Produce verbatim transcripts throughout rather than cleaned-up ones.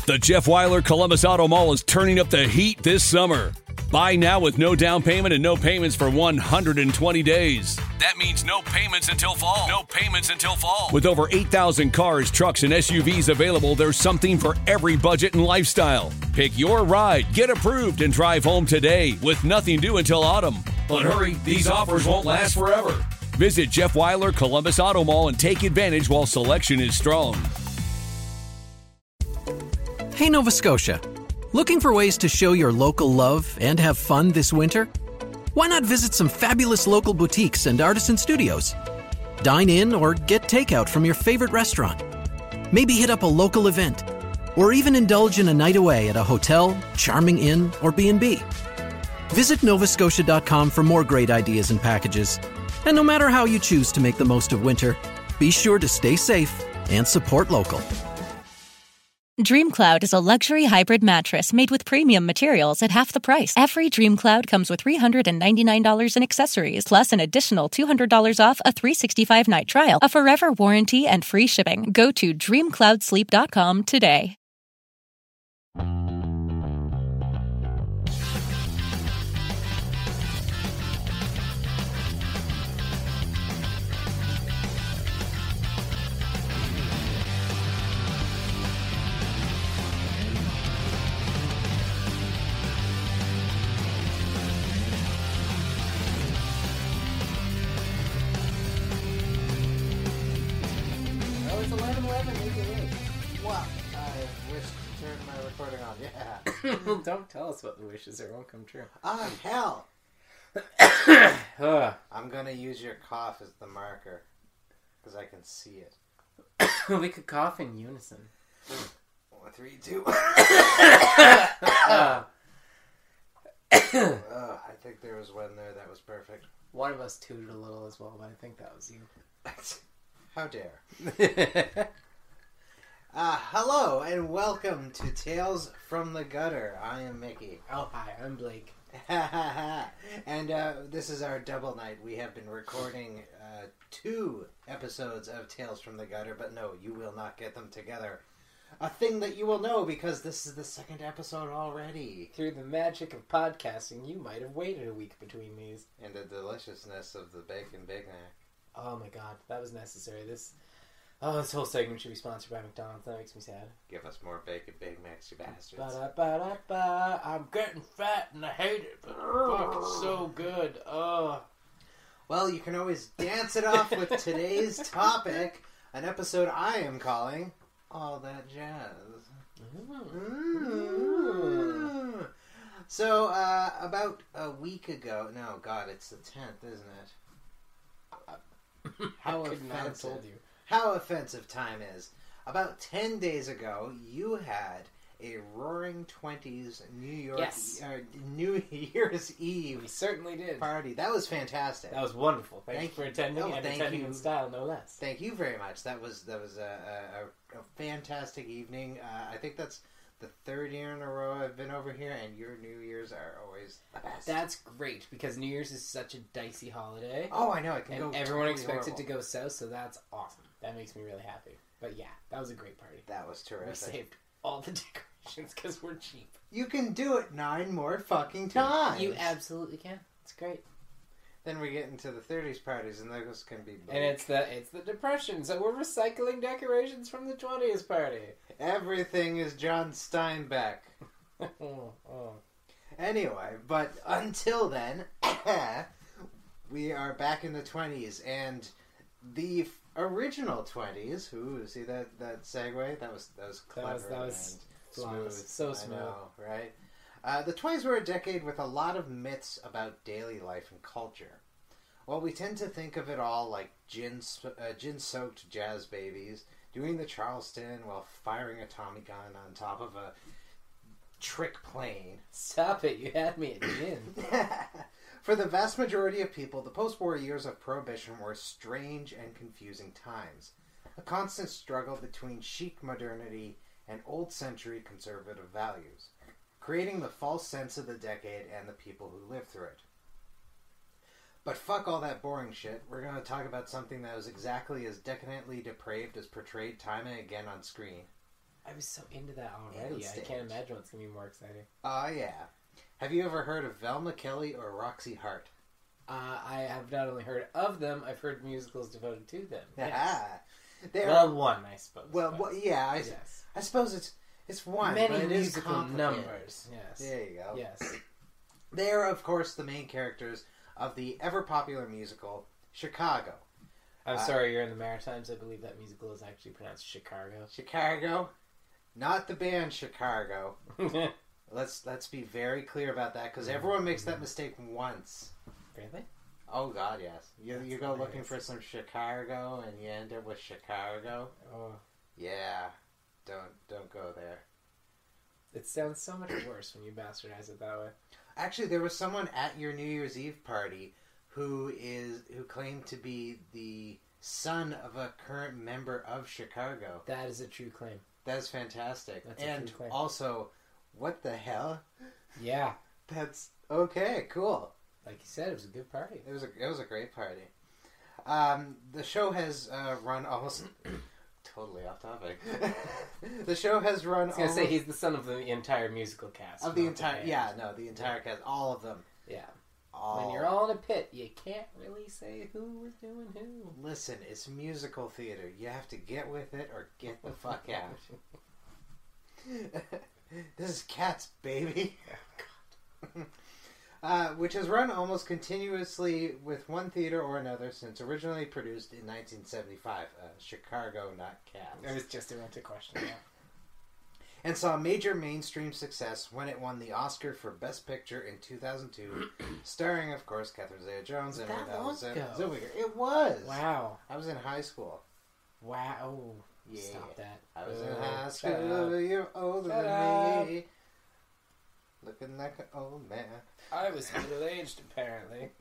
The Jeff Weiler Columbus Auto Mall is turning up the heat this summer. Buy now with no down payment and no payments for one hundred twenty days. That means no payments until fall. No payments until fall. With over eight thousand cars, trucks, and S U Vs available, there's something for every budget and lifestyle. Pick your ride, get approved, and drive home today with nothing due until autumn. But hurry, these offers won't last forever. Visit Jeff Weiler Columbus Auto Mall and take advantage while selection is strong. Hey, Nova Scotia. Looking for ways to show your local love and have fun this winter? Why not visit some fabulous local boutiques and artisan studios? Dine in or get takeout from your favorite restaurant. Maybe hit up a local event. Or even indulge in a night away at a hotel, charming inn, or B and B. Visit nova scotia dot com for more great ideas and packages. And no matter how you choose to make the most of winter, be sure to stay safe and support local. DreamCloud is a luxury hybrid mattress made with premium materials at half the price. Every DreamCloud comes with three hundred ninety-nine dollars in accessories, plus an additional two hundred dollars off a three sixty-five night trial, a forever warranty, and free shipping. Go to dream cloud sleep dot com today. Don't tell us what the wishes are. It won't come true. Ah, hell! I'm gonna use your cough as the marker. Because I can see it. We could cough in unison. One, three, two. uh. uh, I think there was one there that was perfect. One of us tooted a little as well, but I think that was you. How dare. Uh, hello and welcome to Tales from the Gutter. I am Mickey. Oh, hi, I'm Blake. And uh, this is our double night. We have been recording uh, two episodes of Tales from the Gutter, but no, you will not get them together. A thing that you will know because this is the second episode already. Through the magic of podcasting, you might have waited a week between these. And the deliciousness of the bacon Big Mac. Oh my god, that was necessary. This... Oh, this whole segment should be sponsored by McDonald's. That makes me sad. Give us more bacon Big Macs, you bastards. Ba-da-ba-da-ba. I'm getting fat and I hate it, but fuck, it's so good. Oh. Well, you can always dance it off with today's topic, an episode I am calling All That Jazz. Mm. So, uh, about a week ago, no, God, it's the tenth, isn't it? How I could not have told you. How offensive time is. About ten days ago, you had a Roaring Twenties New York yes. uh, New Year's Eve we certainly did. party. That was fantastic. That was wonderful. Thank, thank you for attending oh, and thank attending you. in style, no less. Thank you very much. That was that was a, a, a fantastic evening. Uh, I think that's the third year in a row I've been over here, and your New Year's are always the best. That's great, because New Year's is such a dicey holiday. Oh, I know. It can and go everyone totally expects horrible. it to go south, so that's awesome. That makes me really happy. But yeah, that was a great party. That was terrific. We saved all the decorations because we're cheap. You can do it nine more fucking times. You absolutely can. It's great. Then we get into the thirties parties, and those can be bleak. And it's the it's the Depression, so we're recycling decorations from the twenties party. Everything is John Steinbeck. oh, oh. Anyway, but until then, we are back in the twenties, and the original twenties. Ooh, see that that segue? That was that was clever. That was, that was smooth. So smooth. I know, right? Uh, the twenties were a decade with a lot of myths about daily life and culture. While we tend to think of it all like gin, uh, gin-soaked jazz babies doing the Charleston while firing a Tommy gun on top of a trick plane. Stop it! You had me at gin. For the vast majority of people, the post-war years of Prohibition were strange and confusing times. A constant struggle between chic modernity and old-century conservative values, creating the false sense of the decade and the people who lived through it. But fuck all that boring shit. We're going to talk about something that was exactly as decadently depraved as portrayed time and again on screen. I was so into that already. And I stage. can't imagine what's going to be more exciting. Oh, yeah. Have you ever heard of Velma Kelly or Roxy Hart? Uh, I have not only heard of them, I've heard musicals devoted to them. Yes. Yeah. They're, Well, one, I suppose. well, but- well, yeah, I, yes. I suppose it's it's one, Many but it is musical complicated. numbers. Yes. There you go. Yes. They are, of course, the main characters of the ever-popular musical Chicago. I'm Uh, sorry, you're in the Maritimes. I believe that musical is actually pronounced Chicago. Chicago, not the band Chicago. Let's let's be very clear about that, because everyone makes that mistake once. Really? Oh God, yes. You That's you go hilarious. looking for some Chicago, and you end up with Chicago. Oh, Yeah, don't don't go there. it sounds so much worse when you bastardize it that way. Actually, there was someone at your New Year's Eve party who is who claimed to be the son of a current member of Chicago. That is a true claim. That's fantastic. That's a and true claim. also, what the hell? Yeah. That's okay. Cool. Like you said, it was a good party. It was a it was a great party. Um, the show has uh, run almost totally off topic. The show has run. I was gonna almost, say he's the son of the entire musical cast. of the not entire band. yeah no the entire cast, all of them. Yeah. All. When you're all in a pit, you can't really say who was doing who. Listen, it's musical theater. You have to get with it or get the fuck out. This is Cats, baby. Uh, which has run almost continuously with one theater or another since originally produced in nineteen seventy-five. Uh, Chicago, not Cats. I was just about to question that. And saw major mainstream success when it won the Oscar for Best Picture in two thousand two, starring, of course, Catherine Zeta-Jones and That Renée long Zell- ago? Zellweger. It was. Wow. I was in high school. Wow. Yeah. Stop that. I was Oh, in high shut school. up. You're older Shut than up. me. Looking like an old man. I was middle-aged, apparently.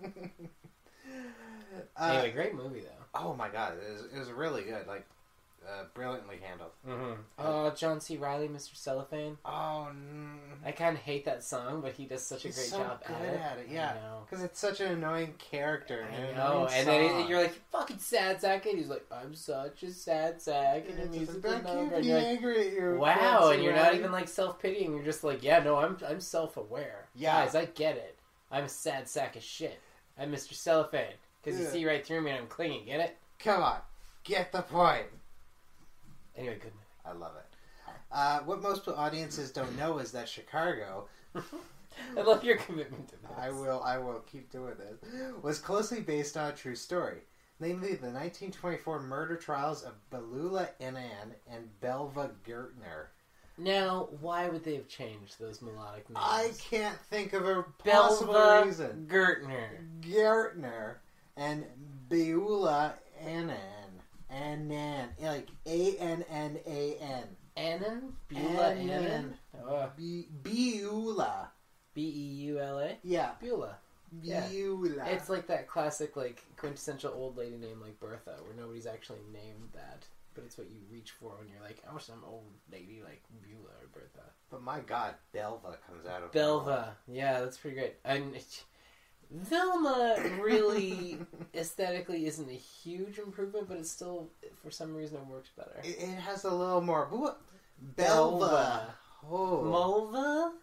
Uh, Anyway, great movie, though. Oh my god, it was, it was really good. Like, uh, brilliantly handled. Mm-hmm. Oh, John C. Reilly, Mister Cellophane. Oh, mm, I kind of hate that song, but he does such he's a great so job good at it. at it. Yeah, I know. because it's such an annoying character. I and an know. annoying And then song. it, you're like, you fucking sad sack. And he's like, I'm such a sad sack. And a It's just musical like, I number. can't And be you're like, angry at you. wow. Nancy And you're not Reilly. even like self-pitying. You're just like, yeah, no, I'm I'm self-aware. Yeah. Guys, I get it. I'm a sad sack of shit. I'm Mister Cellophane. Because you Yeah. see right through me and I'm clinging. Get it? Come on, get the point. Anyway, good movie. I love it. Uh, what most audiences don't know is that Chicago, I love your commitment to this. I will, I will keep doing this, was closely based on a true story, namely the nineteen twenty-four murder trials of Belula Enan and Belva Gertner. Now, why would they have changed those melodic names? I can't think of a possible Belva reason. Gertner. Gertner and Beula Annan. Annan. Like A N N A N. Annan? Beulah Annan. Annan? Oh, Be- Beula. B E U L A? Yeah. Beulah. Yeah. Beula. It's like that classic, like, quintessential old lady name like Bertha, where nobody's actually named that. But it's what you reach for when you're like, oh, some old lady like Beulah or Bertha. But my god, Belva comes out of Belva. Yeah, that's pretty great. And Velma really aesthetically isn't a huge improvement, but it's still, for some reason, it works better. It, it has a little more. What? Belva. Belva. Oh. Mulva?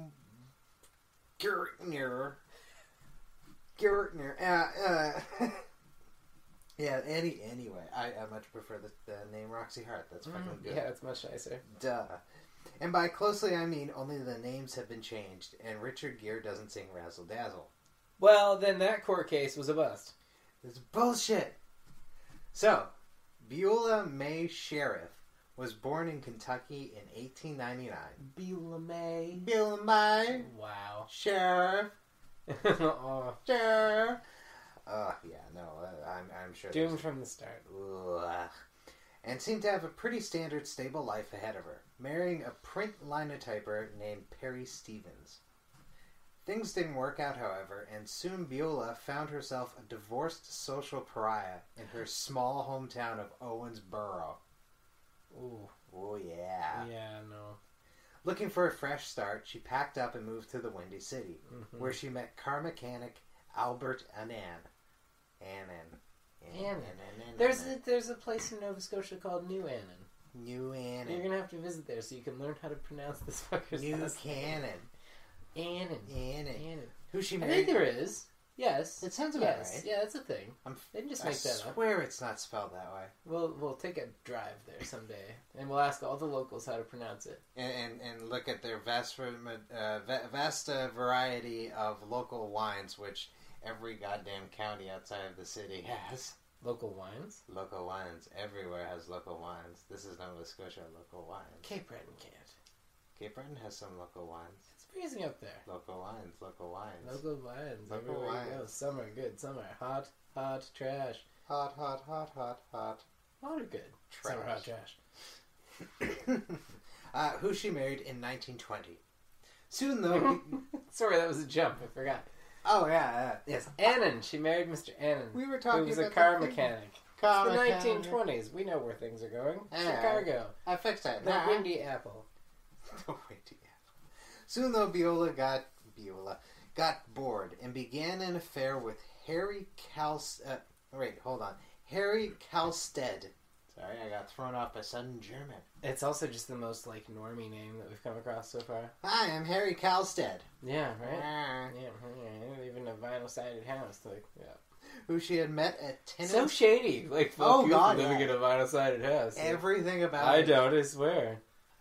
Gertner. Gertner. Uh, uh, yeah, any, anyway, I, I much prefer the, the name Roxy Hart. That's fucking Mm, good. yeah, it's much nicer. Duh. And by closely, I mean only the names have been changed, and Richard Gere doesn't sing Razzle Dazzle. Well, then that court case was a bust. It's bullshit. So, Beulah May Sheriff was born in Kentucky in eighteen ninety-nine. Beulah May. Beulah May Wow. Sheriff. oh, Sheriff. Oh, yeah, no, uh, I'm, I'm sure. doomed there's- from the start. Ugh. And seemed to have a pretty standard, stable life ahead of her, marrying a print linotyper named Perry Stevens. Things didn't work out, however, and soon Beulah found herself a divorced social pariah in her small hometown of Owensboro. Ooh. Oh, yeah. Yeah, no. Looking for a fresh start, she packed up and moved to the Windy City, Mhm. where she met car mechanic Albert Annan. Annan. Annan. There's a, there's a place in Nova Scotia called New Annan. New Annan. You're gonna have to visit there so you can learn how to pronounce this fucker's New last name. Cannon. Annan. Annan. Annan. Who she I married? think there is. Yes. It sounds about yes. right. Yeah, that's a thing. I'm, They didn't just I make that up. swear it's not spelled that way. We'll we'll take a drive there someday, and we'll ask all the locals how to pronounce it. And and, and look at their vast, uh, va- vast uh, variety of local wines, which every goddamn county outside of the city has. Local wines. Local wines. Everywhere has local wines. This is Nova Scotia local wines. Cape Breton can't. Cape Breton has some local wines. It's freezing up there. Local wines. Local wines. Local wines. Local Everywhere you go. wines. Summer good. Summer hot. Hot trash. Hot, hot, hot, hot, hot. Hot or good. Trash. Summer hot trash. uh, who she married in nineteen twenty. Soon, though... Sorry, that was a jump. I forgot. oh, yeah, yeah. Yes. Annan. She married Mister Annan. We were talking who was a about car the- mechanic. Car It's the mechanic. nineteen twenties. We know where things are going. Yeah. Chicago. I fixed it. The Nah. Windy Apple. The Windy Apple. Soon, though, Beulah got... Beulah got bored and began an affair with Harry Kals... Uh, wait, hold on. Harry Kalstead. Sorry, I got thrown off by sudden German. It's also just the most, like, normie name that we've come across so far. Hi, I'm Harry Kalstead. Yeah, right? Ah. Yeah, yeah, even a vinyl-sided house. Like, yeah. Who she had met at ten. So shady. Like, fuck Oh, you God, for living yeah. in a vinyl-sided house. Everything about I it. don't, I swear.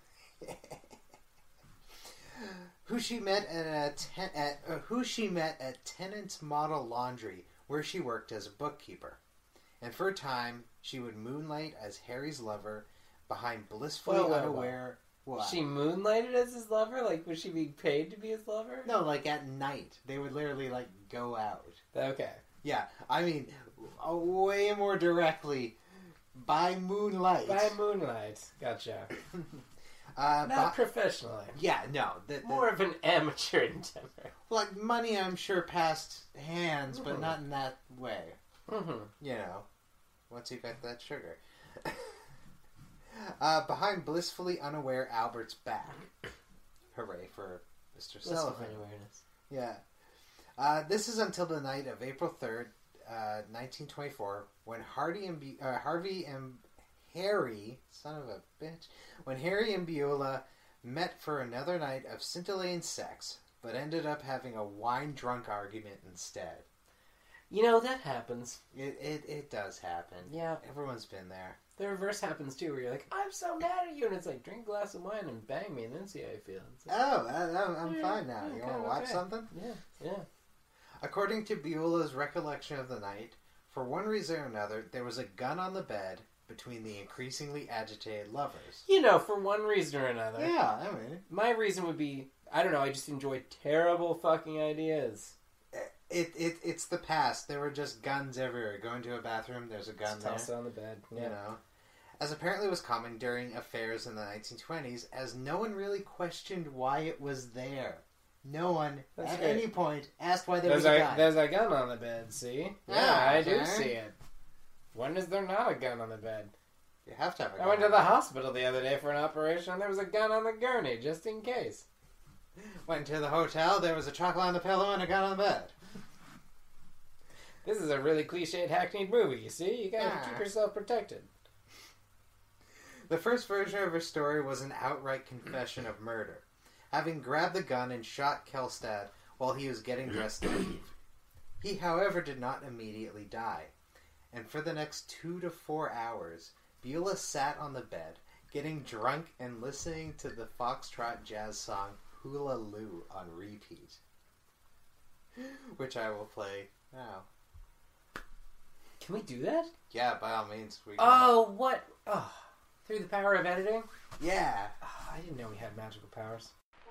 Who she met at a ten, at uh, who she met at Tennant's Model Laundry, where she worked as a bookkeeper, and for a time she would moonlight as Harry's lover behind blissfully Well, well, unaware. What? She moonlighted as his lover? Like, was she being paid to be his lover? No, like at night they would literally like go out. Okay. Yeah, I mean, uh, way more directly by moonlight. By moonlight. Gotcha. uh, Not by- professionally. yeah, no, the, the, More of an amateur endeavor. like money. I'm sure passed hands, but Mhm. not in that way. Mm-hmm. You know, once you got that sugar. uh, behind blissfully unaware Albert's back. Hooray for Mister Sullivan. awareness. Yeah. Uh, this is until the night of April third, uh, nineteen twenty-four, when Hardy and Be- uh, Harvey and Harry, son of a bitch, when Harry and Beulah met for another night of scintillating sex, but ended up having a wine-drunk argument instead. You know, that happens. It, it it does happen. Yeah. Everyone's been there. The reverse happens too, where you're like, I'm so mad at you, and it's like, drink a glass of wine and bang me, and then see how you feel. It's like, Oh, I, I'm, I'm Yeah, fine now. yeah, You want kinda to watch okay. something? yeah, yeah. According to Beulah's recollection of the night, for one reason or another, there was a gun on the bed between the increasingly agitated lovers. You know, for one reason or another. Yeah, I mean, My reason would be, I don't know, I just enjoy terrible fucking ideas. it, it it's the past. There were just guns everywhere. Going to a bathroom, there's a gun Just there. toss it on the bed. Yeah. You know, as apparently was common during affairs in the nineteen twenties, as no one really questioned why it was there. No one That's at great. any point asked why there There's was a a, gun. there's a gun on the bed, see? Yeah, Yeah, I do okay. see it. When is there not a gun on the bed? You have to have a gun. I went to the hospital the other day for an operation, and there was a gun on the gurney, just in case. Went to the hotel. There was a chocolate on the pillow and a gun on the bed. This is a really cliched, hackneyed movie, you see? You gotta Yeah. keep yourself protected. The first version of her story was an outright confession of murder, having grabbed the gun and shot Kelstad while he was getting dressed to leave. He, however, did not immediately die, and for the next two to four hours, Beulah sat on the bed, getting drunk and listening to the foxtrot jazz song Hula Loo on repeat, which I will play now. Can we do that? Yeah, by all means. We can. Oh, what? Oh, through the power of editing? Yeah. Oh, I didn't know we had magical powers.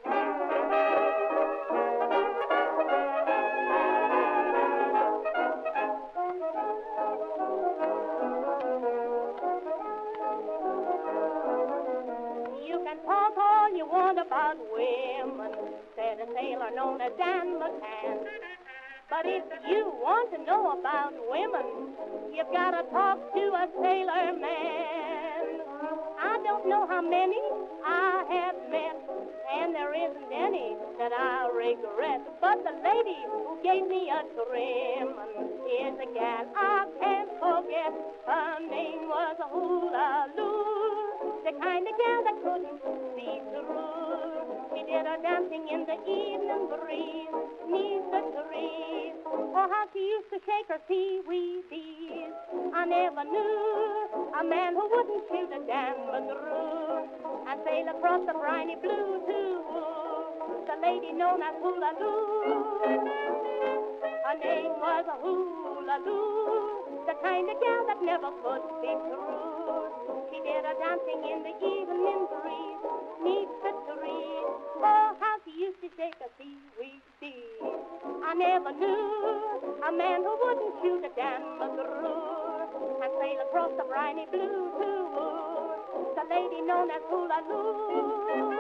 You can talk all you want about women, said a sailor known as Dan McCann. But if you want to know about women, you've got to talk to a sailor man. I don't know how many I have met, and there isn't any that I regret. But the lady who gave me a trim is a gal I can't forget. Her name was Hula Loo. the kind of gal that couldn't see through. She did her dancing in the evening breeze, neath the trees. Oh, how she used to shake her seaweedies. I never knew a man who wouldn't shoot a damnaroo and sail across the briny blue to the lady known as Hula Loo. Her name was a Hula Loo, the kind of gal that never could be true. She did her dancing in the evening breeze, neath the trees. Oh, how she used to shake her seaweedies. I never knew a man who wouldn't shoot a damnaroo and sail across the briny blue to the lady known as Hula Loo.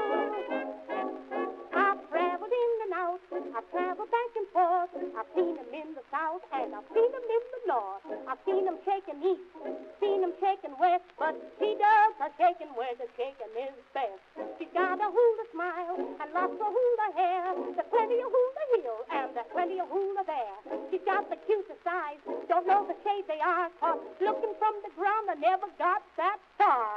I've traveled in and out, I've traveled back and forth. I've seen them in the south and I've seen them in the north. I've seen them shaking east, seen them shaking west, but she does her shaking where the shaking is best. She's got a hula smile and lots of hula hair. There's plenty of hula here and there's plenty of hula there. She's got the cutest eyes, don't know the shade they are, 'cause looking from the ground I never got that far.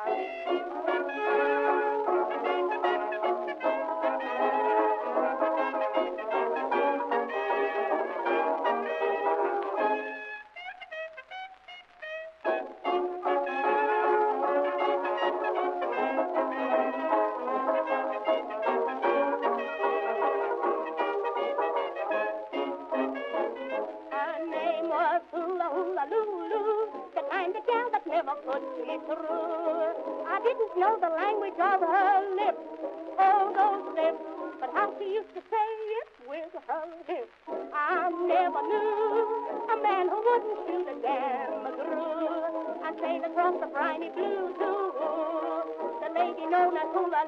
I didn't know the language of her lips, oh, those lips, but how she used to say it with her lips. I never knew a man who wouldn't shoot a damnaroo and sail across the briny blue to the lady known as Hula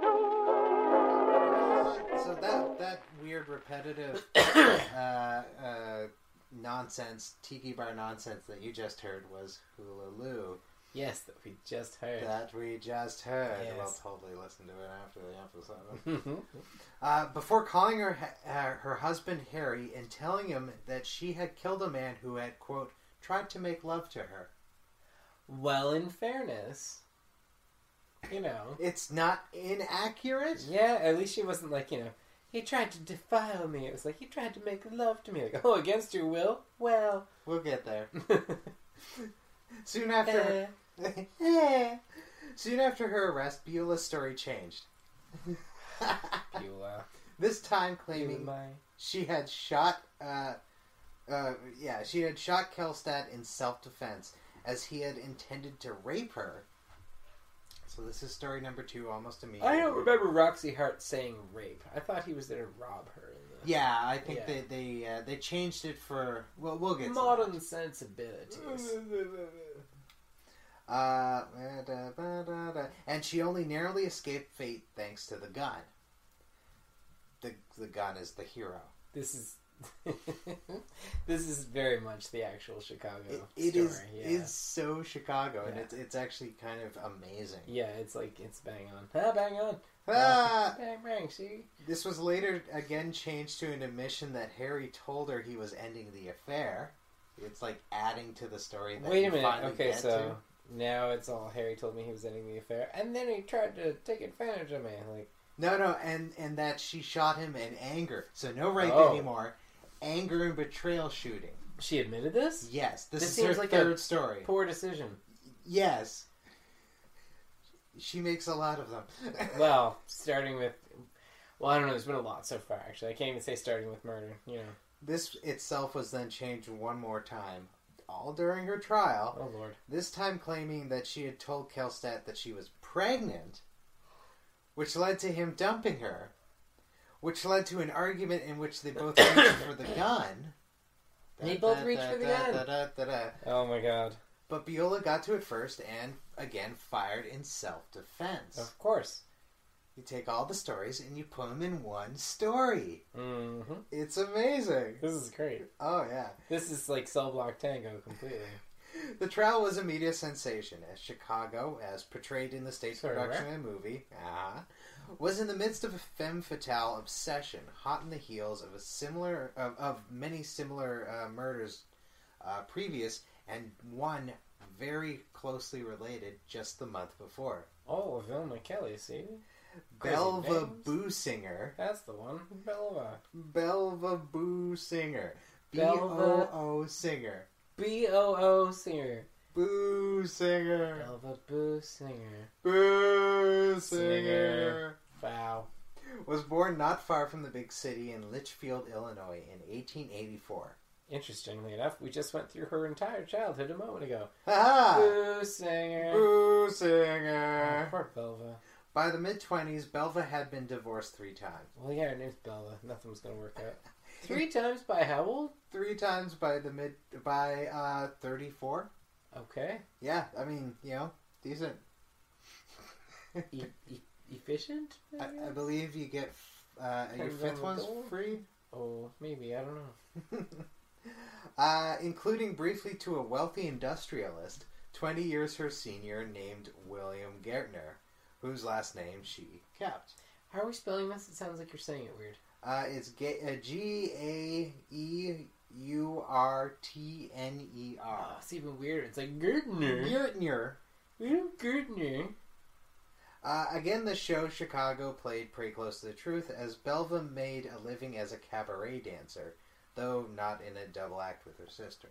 Loo. So that, that weird, repetitive uh, uh, nonsense, tiki bar nonsense that you just heard was Hula Loo. Yes, that we just heard. That we just heard. Yes. We'll totally listen to it after the episode. uh, before calling her uh, her husband Harry and telling him that she had killed a man who had, quote, tried to make love to her. Well, in fairness, you know. It's not inaccurate? Yeah, at least she wasn't like, you know, he tried to defile me. It was like, he tried to make love to me. Like, oh, against your will? Well. We'll get there. Soon after... Uh, Soon after her arrest, Beulah's story changed. Beulah. This time claiming Beulah. she had shot, uh, uh, yeah, she had shot Kelstad in self-defense as he had intended to rape her. So this is story number two, almost immediately. I don't remember Roxy Hart saying rape. I thought he was there to rob her. In the... Yeah, I think Yeah. they they uh, they changed it for well, we'll get modern to sensibilities. that. Uh, da, da, da, da. And she only narrowly escaped fate thanks to the gun. The the gun is the hero. This is this is very much the actual Chicago It, it story. is yeah. is so Chicago, and Yeah. it's it's actually kind of amazing. Yeah, it's like it's bang on. Ah, bang on. Ah! Bang bang. See. This was later again changed to an admission that Harry told her he was ending the affair. It's like adding to the story. That Wait you a minute. finally Okay, get so to. now it's all Harry told me he was ending the affair, and then he tried to take advantage of me. Like, No, no, and and that she shot him in anger. So no rape Oh. anymore. Anger and betrayal shooting. she admitted this? Yes, this, This is seems her like third a story. Poor decision. Yes. She makes a lot of them. Well, starting with, well, I don't know. There's been a lot so far. Actually, I can't even say starting with murder. You know. This itself was then changed one more time, all during her trial. Oh Lord. This time claiming that she had told Kelstad that she was pregnant, which led to him dumping her, which led to an argument in which they both reached for the gun. They both reached for the gun. Da, da, da, da. Oh my God. But Beulah got to it first and, again, fired in self-defense. Of course. You take all the stories and you put them in one story. Mm-hmm. It's amazing. This is great. Oh, yeah. This is like Cell Block Tango completely. The trial was a media sensation, as Chicago, as portrayed in the stage Sorry, production where? of the movie, uh, was in the midst of a femme fatale obsession, hot in the heels of a similar of, of many similar uh, murders uh, previous, and one very closely related just the month before. Oh, Vilma Kelly, see? Belva Crazy names. Boosinger. That's the one. Belva. Belva Boosinger. B Belva- O O Singer. B O O Singer. Boo Singer. Belva Boo Singer. Boo Singer. Singer. Wow. Was born not far from the big city in Litchfield, Illinois in eighteen eighty-four. Interestingly enough, we just went through her entire childhood a moment ago. Ha Boo Singer. Boo Oh, Singer. poor Belva. By the mid-twenties, Belva had been divorced three times. Well, yeah, her name's Belva. Nothing was going to work out. Three times by how old? Three times by the mid... by, uh, thirty-four. Okay. Yeah, I mean, you know, decent. E- e- efficient? I, I believe you get, uh, your Depends on fifth the one's goal. free. Oh, maybe. I don't know. uh, including briefly to a wealthy industrialist, twenty years her senior, named William Gertner, whose last name she kept. How are we spelling this? It sounds like you're saying it weird. Uh, it's G A E U R T N E R. Oh, it's even weirder. It's like Gertner. Gertner. William Gertner. Uh, again, the show Chicago played pretty close to the truth, as Belva made a living as a cabaret dancer, though not in a double act with her sister.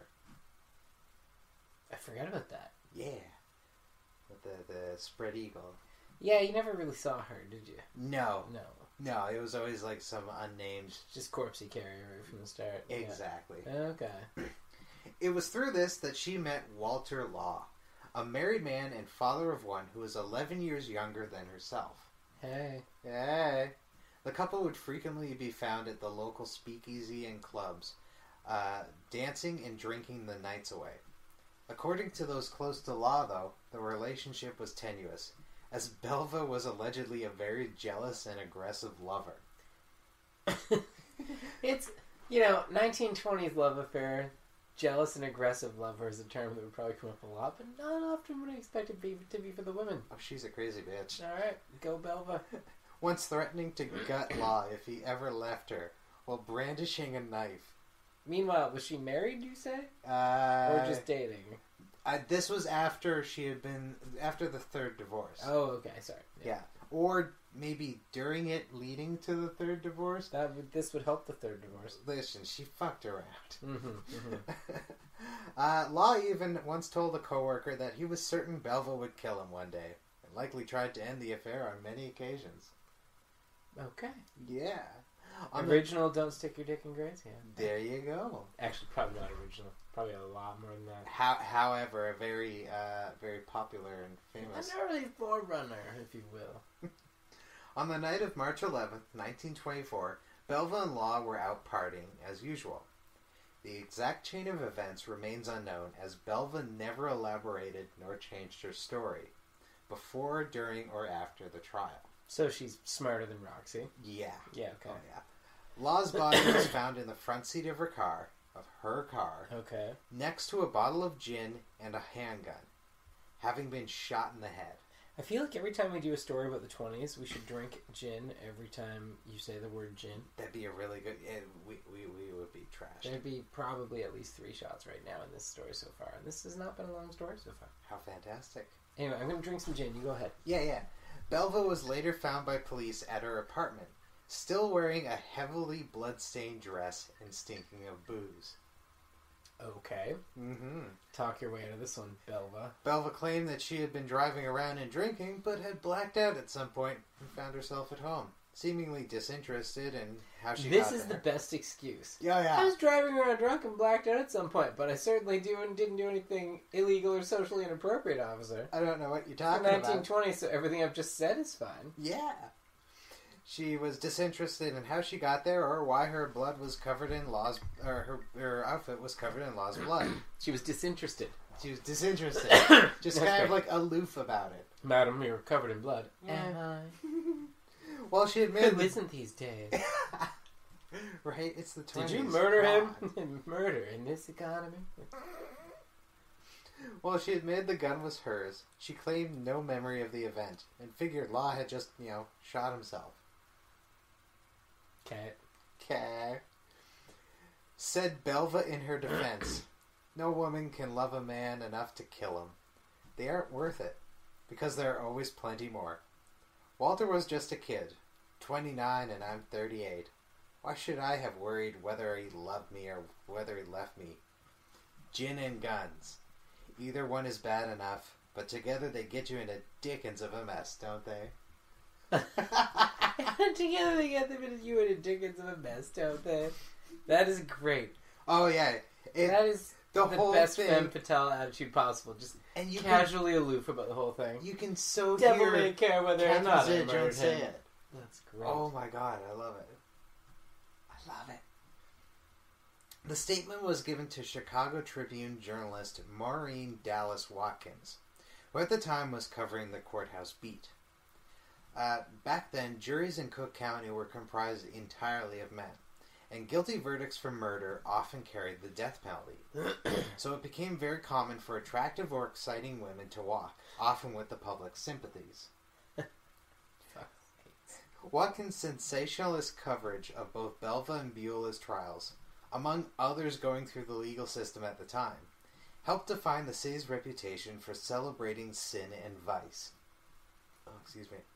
I forgot about that. Yeah. With the, the spread eagle. Yeah, you never really saw her, did you? No. No. No, it was always like some unnamed... Just corpsey carrier right from the start. Yeah. Exactly. Okay. It was through this that she met Walter Law, a married man and father of one who was eleven years younger than herself. Hey. Hey. The couple would frequently be found at the local speakeasy and clubs, uh, dancing and drinking the nights away. According to those close to Law, though, the relationship was tenuous, as Belva was allegedly a very jealous and aggressive lover. It's, you know, nineteen twenties love affair. Jealous and aggressive lover is a term that would probably come up a lot, but not often would I expect it be, to be for the women. Oh, she's a crazy bitch. Alright, go Belva. Once threatening to gut Law if he ever left her, while brandishing a knife. Meanwhile, was she married, you say? Uh, Or just dating? I, this was after she had been... after the third divorce. Oh, okay, sorry. Yeah. Or maybe during it leading to the third divorce. That would, this would help the third divorce. Listen, she fucked around. Mm-hmm, mm-hmm. uh, Law even once told a coworker that he was certain Belva would kill him one day, and likely tried to end the affair on many occasions. Okay. Yeah. On Original Don't Stick Your Dick in Graves? Yeah. the, there you go. Actually, probably not original. Probably a lot more than that. How, however, a very, uh, very popular and famous. An early forerunner, if you will. On the night of March eleventh, nineteen twenty-four, Belva and Law were out partying as usual. The exact chain of events remains unknown, as Belva never elaborated nor changed her story, before, during, or after the trial. So she's smarter than Roxy. Yeah. Yeah, okay. Oh, yeah. Law's body was found in the front seat of her car, of her car, Okay. next to a bottle of gin and a handgun, having been shot in the head. I feel like every time we do a story about the twenties, we should drink gin every time you say the word gin. That'd be a really good... Yeah, we, we, we would be trashed. There'd be probably at least three shots right now in this story so far. And this has not been a long story so far. How fantastic. Anyway, I'm going to drink some gin. You go ahead. Yeah, yeah. Belva was later found by police at her apartment, still wearing a heavily blood-stained dress and stinking of booze. Okay. Mm-hmm. Talk your way out of this one, Belva. Belva claimed that she had been driving around and drinking, but had blacked out at some point and found herself at home, seemingly disinterested in how she This got is there. the best excuse. Yeah, yeah. I was driving around drunk and blacked out at some point, but I certainly do and didn't do anything illegal or socially inappropriate, officer. I don't know what you're It's talking nineteen about. twenty, so everything I've just said is fine. Yeah. She was disinterested in how she got there or why her blood was covered in Law's... or her, her outfit was covered in Law's blood. She was disinterested. She was disinterested. Just That's kind of great. like aloof about it. Madam, you're covered in blood. Am I? Well, she had made... Who the- isn't these days? Right? It's the Did twenties. you murder God. him? Murder in this economy? Well, she admitted the gun was hers. She claimed no memory of the event and figured Law had just, you know, shot himself. Okay. Okay. Said Belva in her defense, No woman can love a man enough to kill him. They aren't worth it, because there are always plenty more. Walter was just a kid, twenty-nine and I'm thirty-eight. Why should I have worried whether he loved me or whether he left me? Gin and guns. Either one is bad enough, but together they get you in a dickens of a mess, don't they? Together they get them in you in a dickens of a mess, don't they? That is great. Oh yeah, it, that is the, the whole best thing. femme fatale attitude possible. Just and you casually can, aloof about the whole thing. You can so Devil hear may care whether or not I murdered say him. it. That's great. Oh my god, I love it. I love it. The statement was given to Chicago Tribune journalist Maureen Dallas Watkins, who at the time was covering the courthouse beat. Uh, back then, juries in Cook County were comprised entirely of men, and guilty verdicts for murder often carried the death penalty. So it became very common for attractive or exciting women to walk, often with the public's sympathies. Watkins' sensationalist coverage of both Belva and Beulah's trials, among others going through the legal system at the time, helped define the city's reputation for celebrating sin and vice. Oh, excuse me.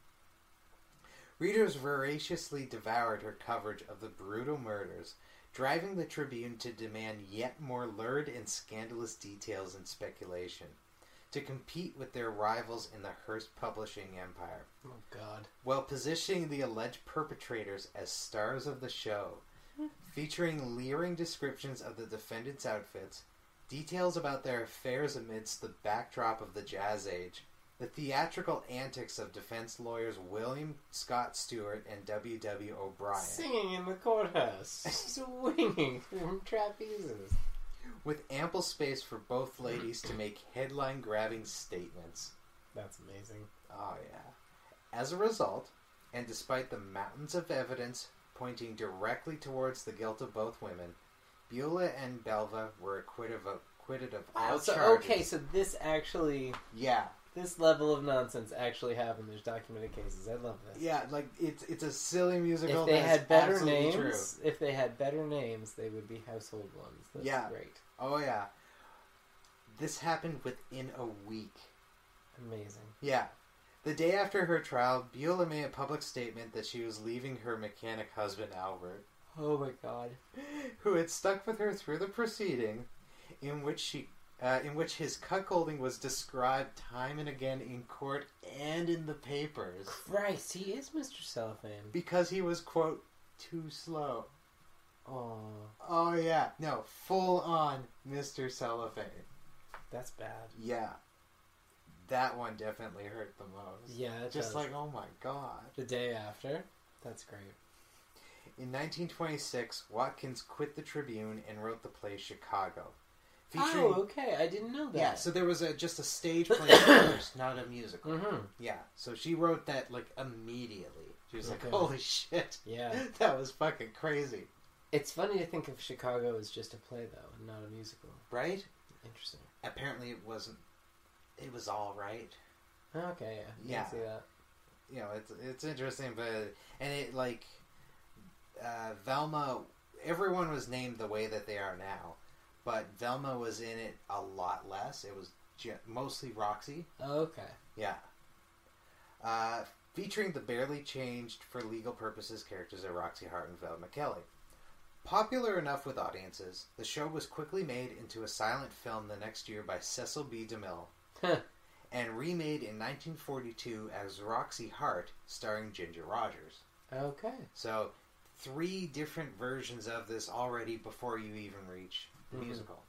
Readers voraciously devoured her coverage of the brutal murders, driving the Tribune to demand yet more lurid and scandalous details and speculation, to compete with their rivals in the Hearst publishing empire. Oh, God. While positioning the alleged perpetrators as stars of the show, featuring leering descriptions of the defendants' outfits, details about their affairs amidst the backdrop of the Jazz Age, the theatrical antics of defense lawyers William Scott Stewart and W W O'Brien. Singing in the courthouse. Swinging from trapezes. With ample space for both ladies to make headline-grabbing statements. That's amazing. Oh, yeah. As a result, and despite the mountains of evidence pointing directly towards the guilt of both women, Beulah and Belva were acquitted of, acquitted of wow, all so, charges. Okay, so this actually... Yeah. This level of nonsense actually happened. There's documented cases. I love this. Yeah, like, it's it's a silly musical. If they that's had better absolutely names, true. if they had better names, they would be household ones. That's Yeah. great. Oh, yeah. This happened within a week. Amazing. Yeah. The day after her trial, Beulah made a public statement that she was leaving her mechanic husband, Albert. Oh my God. Who had stuck with her through the proceeding, in which she, uh, in which his cuckolding was described time and again in court and in the papers. Christ, he is Mister Cellophane. Because he was, quote, too slow. Oh. Oh, yeah. No, full on Mister Cellophane. That's bad. Yeah. That one definitely hurt the most. Yeah, it Just does. like, oh my god. The day after? That's great. In nineteen twenty-six, Watkins quit the Tribune and wrote the play Chicago. Oh, okay. I didn't know that. Yeah, so there was a, just a stage play first, not a musical. Mm-hmm. Yeah, so she wrote that, like, immediately. She was Okay. like, holy shit. Yeah. That was fucking crazy. It's funny to think of Chicago as just a play, though, and not a musical. Right? Interesting. Apparently it wasn't... It was all right. Okay, yeah. I Yeah. can see that. You know, it's it's interesting, but... And it, like... Uh, Velma... Everyone was named the way that they are now. But Velma was in it a lot less. It was ge- mostly Roxy. Okay. Yeah. Uh, featuring the barely changed for legal purposes characters of Roxy Hart and Velma Kelly. Popular enough with audiences, the show was quickly made into a silent film the next year by Cecil B. DeMille, and remade in nineteen forty-two as Roxy Hart, starring Ginger Rogers. Okay. So, three different versions of this already before you even reach the Mm-hmm. musical.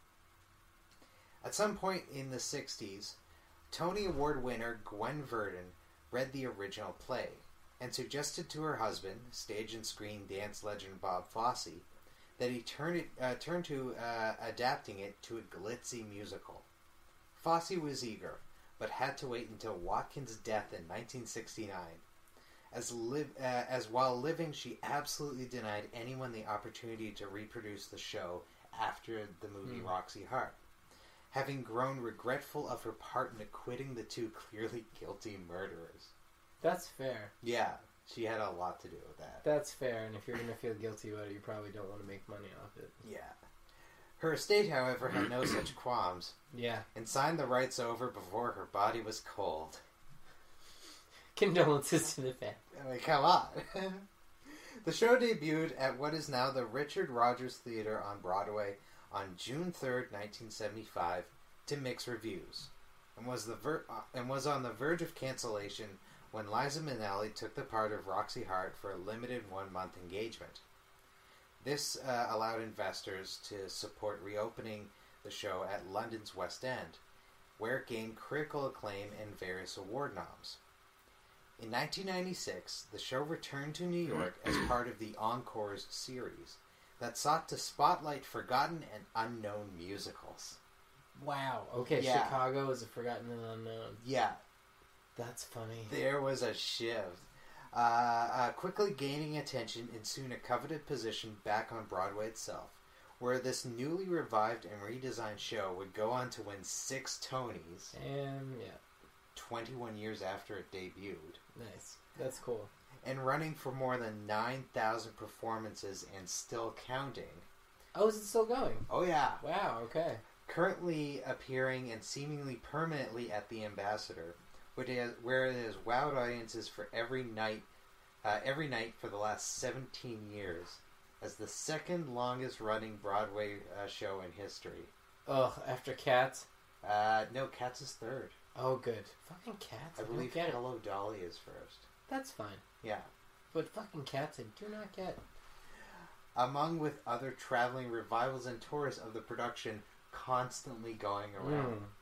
At some point in the sixties, Tony Award winner Gwen Verdon read the original play and suggested to her husband, stage and screen dance legend Bob Fosse, that he turn it, uh, turn to uh, adapting it to a glitzy musical. Fosse was eager, but had to wait until Watkins' death in nineteen sixty-nine. As, li- uh, as while living, she absolutely denied anyone the opportunity to reproduce the show after the movie Mm. Roxy Hart, having grown regretful of her part in acquitting the two clearly guilty murderers. That's fair. Yeah, she had a lot to do with that. That's fair, and if you're going to feel guilty about it, you probably don't want to make money off it. Yeah. Her estate, however, had no such qualms, Yeah. and signed the rights over before her body was cold. Condolences to the family. I mean, come on. The show debuted at what is now the Richard Rogers Theater on Broadway on June third, nineteen seventy-five, to mixed reviews, and was the ver- uh, and was on the verge of cancellation when Liza Minnelli took the part of Roxy Hart for a limited one-month engagement. This uh, allowed investors to support reopening the show at London's West End, where it gained critical acclaim and various award noms. In nineteen ninety-six, the show returned to New York as part of the Encores series that sought to spotlight forgotten and unknown musicals. Wow. Okay, Yeah. Chicago is a forgotten and unknown. Yeah, That's funny. there was a shift. Uh, uh, quickly gaining attention and soon a coveted position back on Broadway itself, where this newly revived and redesigned show would go on to win six Tonys And, yeah. twenty-one years after it debuted, Nice. That's cool. and running for more than nine thousand performances and still counting. Oh, is it still going? Oh yeah. Wow, okay. Currently appearing and seemingly permanently at the Ambassador, where it has, where it has wowed audiences for every night, uh, every night for the last seventeen years, as the second longest running Broadway uh, show in history. Ugh, after Cats? Uh, no, Cats is third. Oh, good. Fucking Cats. I I, believe don't get it. Hello Dolly is first. That's fine. Yeah. But fucking Cats, I do not get. Among with other traveling revivals and tours of the production constantly going around. Mm.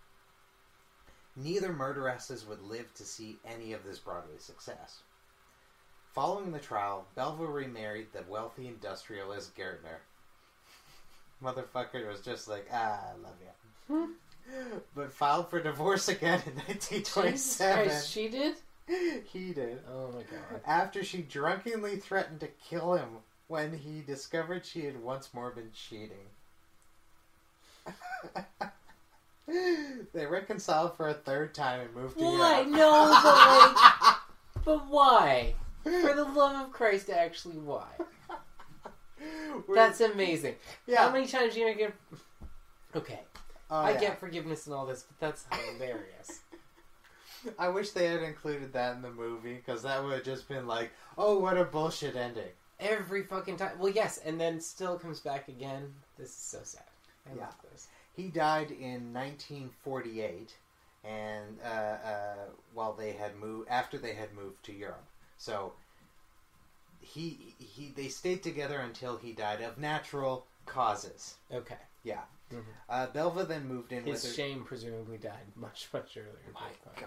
Neither murderesses would live to see any of this Broadway success. Following the trial, Belleville remarried the wealthy industrialist Gertner. Motherfucker was just like, ah, I love you. But filed for divorce again in nineteen twenty-seven. Jesus Christ, she did? He did. Oh my god. After she drunkenly threatened to kill him when he discovered she had once more been cheating. They reconciled for a third time and moved to Why? Europe. No, but like... But why? For the love of Christ, actually, why? That's amazing. Yeah. How many times do you get... Okay. Oh, I yeah. get forgiveness and all this, but that's hilarious. I wish they had included that in the movie, because that would have just been like, oh, what a bullshit ending. Every fucking time. Well, yes, and then still comes back again. This is so sad. I Yeah. love this. He died in nineteen forty-eight, and uh, uh, while they had moved, after they had moved to Europe, so he he they stayed together until he died of natural causes. Okay. Yeah. Mhm. Uh, Belva then moved in His with her. shame presumably died much, much earlier. My but-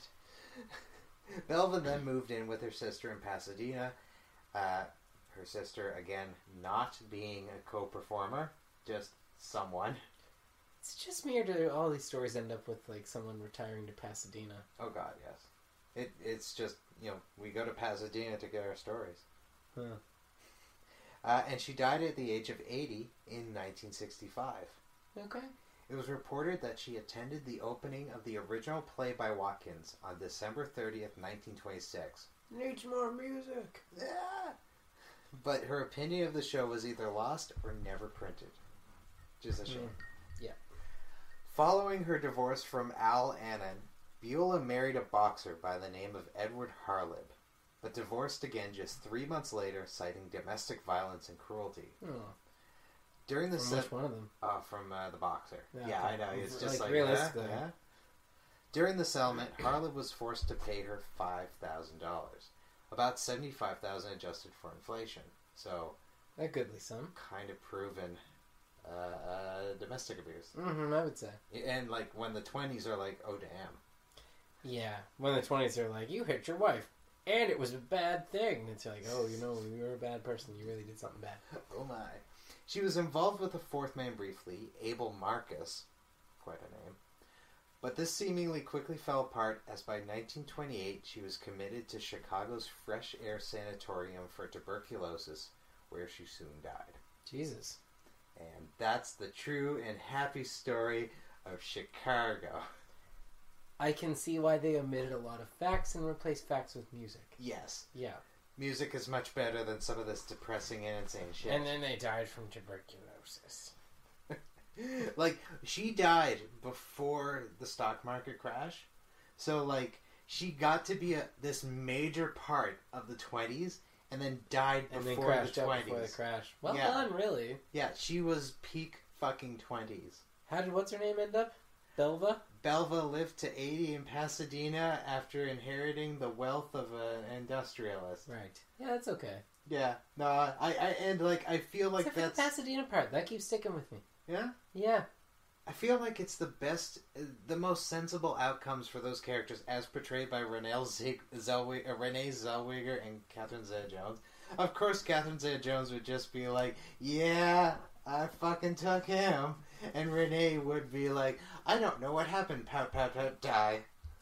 God. Belva then moved in with her sister in Pasadena. Uh, her sister, again, not being a co-performer, just someone. It's just weird that all these stories end up with, like, someone retiring to Pasadena. Oh God, yes. It it's just, you know, we go to Pasadena to get our stories. Huh. Uh, and she died at the age of eighty in nineteen sixty-five. Okay. It was reported that she attended the opening of the original play by Watkins on December thirtieth, nineteen twenty-six. Needs more music. Yeah. But her opinion of the show was either lost or never printed. Which is a shame. Mm. Yeah. Following her divorce from Al Annan, Beulah married a boxer by the name of Edward Harlib, but divorced again just three months later, citing domestic violence and cruelty. Oh. During the From se- which one of them? uh, from uh, the boxer. Yeah, Yeah, okay. I know. It's just Like, like, realistically. yeah, yeah. During the settlement, Harlib was forced to pay her five thousand dollars, about seventy-five thousand dollars adjusted for inflation. So, A goodly sum. kind of proven uh, uh, domestic abuse. Mm-hmm, I would say. And like when the twenties are like, oh damn. Yeah. When the twenties are like, you hit your wife. And it was a bad thing. It's like, oh, you know, you were a bad person. You really did something bad. Oh my. She was involved with a fourth man briefly, Abel Marcus. Quite a name. But this seemingly quickly fell apart as by nineteen twenty-eight she was committed to Chicago's Fresh Air Sanatorium for tuberculosis, where she soon died. Jesus. And that's the true and happy story of Chicago. I can see why they omitted a lot of facts and replaced facts with music. Yes. Yeah. Music is much better than some of this depressing and insane shit. And then they died from tuberculosis. Like, she died before the stock market crash. So, like, she got to be a, this major part of the twenties and then died and before then crashed the out twenties. before the crash. Well Yeah. done, really. Yeah, she was peak fucking twenties. How did what's her name end up? Belva? Belva lived to eighty in Pasadena after inheriting the wealth of an industrialist. Right. Yeah, that's okay. Yeah, no, I, I and like I feel like Except for that's the Pasadena part. That keeps sticking with me. yeah. Yeah. I feel like it's the best, the most sensible outcomes for those characters as portrayed by Renee, Zig, Zellwe- uh, Renee Zellweger and Catherine Zeta-Jones. Of course, Catherine Zeta-Jones would just be like, yeah, I fucking took him. And Renee would be like, I don't know what happened, pout, pout, pout, die.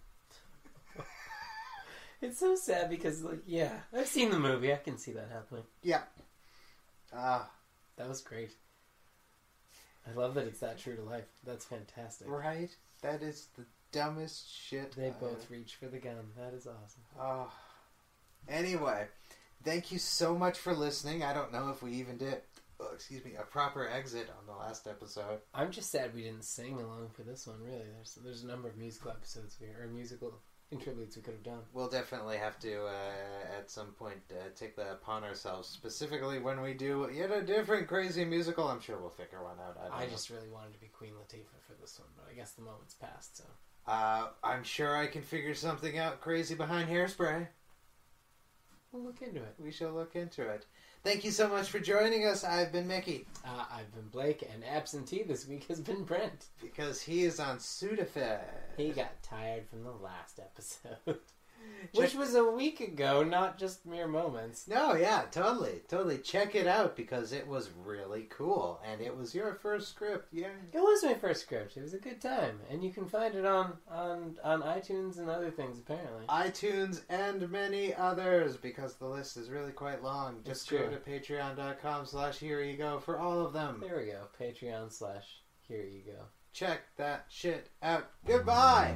It's so sad because, like, yeah, I've seen the movie. I can see that happening. Yeah. Ah. Uh, that was great. I love that it's that true to life. That's fantastic. Right? That is the dumbest shit. They I both have. reach for the gun. That is awesome. Oh. Anyway, thank you so much for listening. I don't know if we even did, oh, excuse me, a proper exit on the last episode. I'm just sad we didn't sing along for this one, really. There's there's a number of musical episodes we, or musical interludes we could have done. We'll definitely have to, uh, at some point, uh, take that upon ourselves. Specifically when we do yet a different crazy musical. I'm sure we'll figure one out. I, don't I know. just really wanted to be Queen Latifah for this one, but I guess the moment's passed, so. Uh, I'm sure I can figure something out crazy behind Hairspray. We'll look into it. We shall look into it. Thank you so much for joining us. I've been Mickey. Uh, I've been Blake, and absentee this week has been Brent. Because he is on Sudafed. He got tired from the last episode. Which was a week ago, not just mere moments. No, yeah, totally. Totally. Check it out because it was really cool. And it was your first script. Yeah. It was my first script. It was a good time. And you can find it on, on, on iTunes and other things, apparently. iTunes and many others because the list is really quite long. Just go to patreon.com slash here you go for all of them. There we go. Patreon slash here you go. Check that shit out. Goodbye!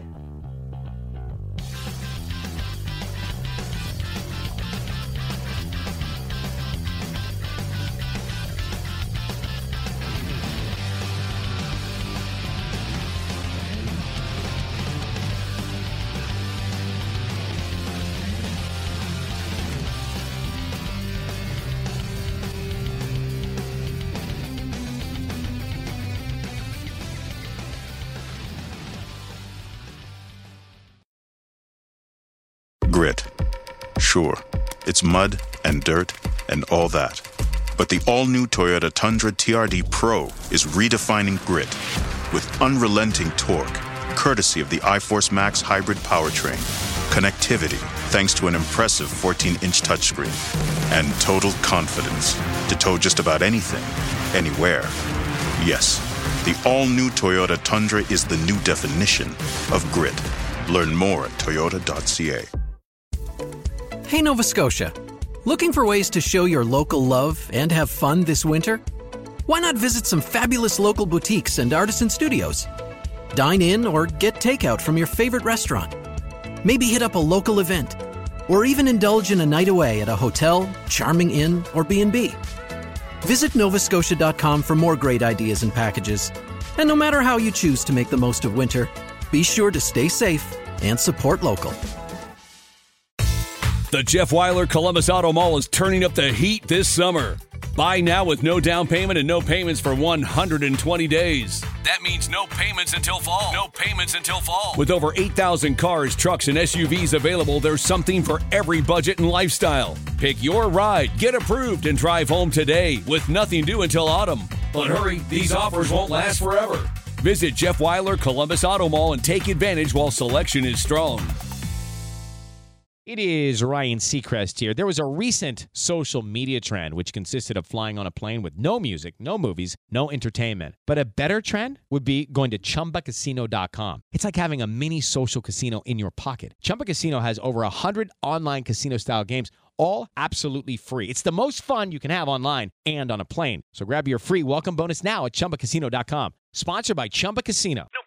Grit. Sure, it's mud and dirt and all that. But the all-new Toyota Tundra T R D Pro is redefining grit with unrelenting torque, courtesy of the iForce Max hybrid powertrain, connectivity thanks to an impressive fourteen-inch touchscreen, and total confidence to tow just about anything, anywhere. Yes, the all-new Toyota Tundra is the new definition of grit. Learn more at toyota dot c a. Hey, Nova Scotia. Looking for ways to show your local love and have fun this winter? Why not visit some fabulous local boutiques and artisan studios? Dine in or get takeout from your favorite restaurant. Maybe hit up a local event. Or even indulge in a night away at a hotel, charming inn, or B and B. Visit nova scotia dot com for more great ideas and packages. And no matter how you choose to make the most of winter, be sure to stay safe and support local. The Jeff Weiler Columbus Auto Mall is turning up the heat this summer. Buy now with no down payment and no payments for one hundred twenty days. That means no payments until fall. No payments until fall. With over eight thousand cars, trucks, and S U Vs available, there's something for every budget and lifestyle. Pick your ride, get approved, and drive home today with nothing due until autumn. But hurry, these offers won't last forever. Visit Jeff Weiler Columbus Auto Mall and take advantage while selection is strong. It is Ryan Seacrest here. There was a recent social media trend which consisted of flying on a plane with no music, no movies, no entertainment. But a better trend would be going to chumba casino dot com. It's like having a mini social casino in your pocket. Chumba Casino has over one hundred online casino-style games, all absolutely free. It's the most fun you can have online and on a plane. So grab your free welcome bonus now at chumba casino dot com. Sponsored by Chumba Casino. No